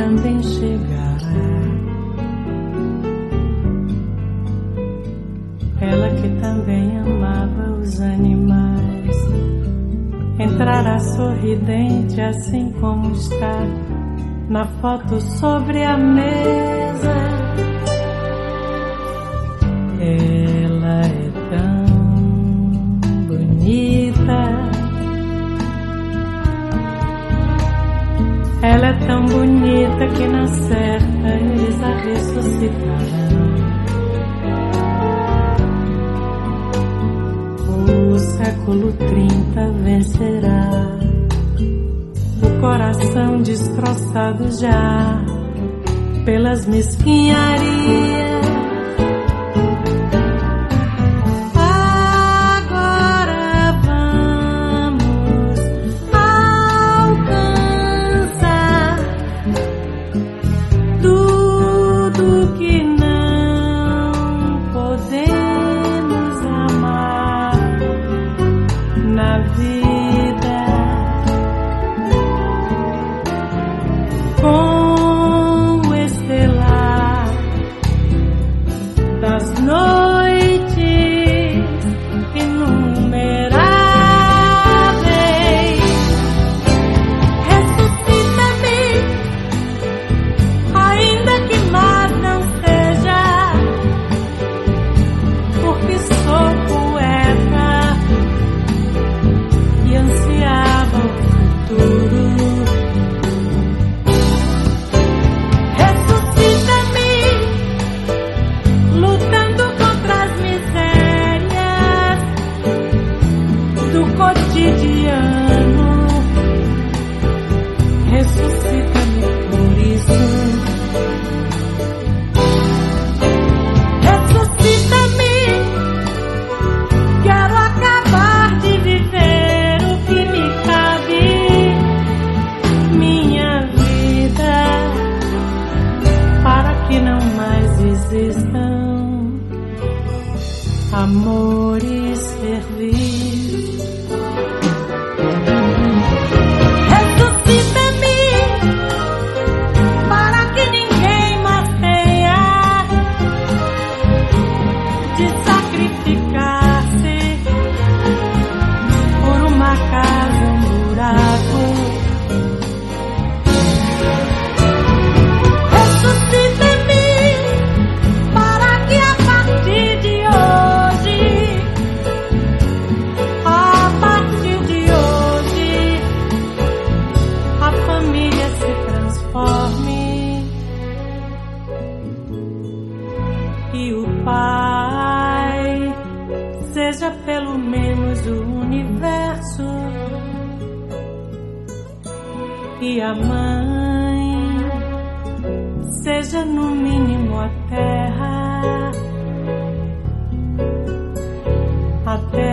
também chegará. Ela que também amava os animais entrará sorridente assim como está na foto sobre a mesa. Ela é tão bonita, ela é tão bonita que na certa eles a ressuscitarão. O século 30 vencerá, o coração destroçado já pelas mesquinharias. Amor e servir. Ressuscita-me para que ninguém mais tenha de sacrificar-se por uma casa, um buraco. Ressuscita-me para que a partir de hoje a família se transforme e o pai seja pelo menos o universo e a mãe seja no mínimo a terra. A terra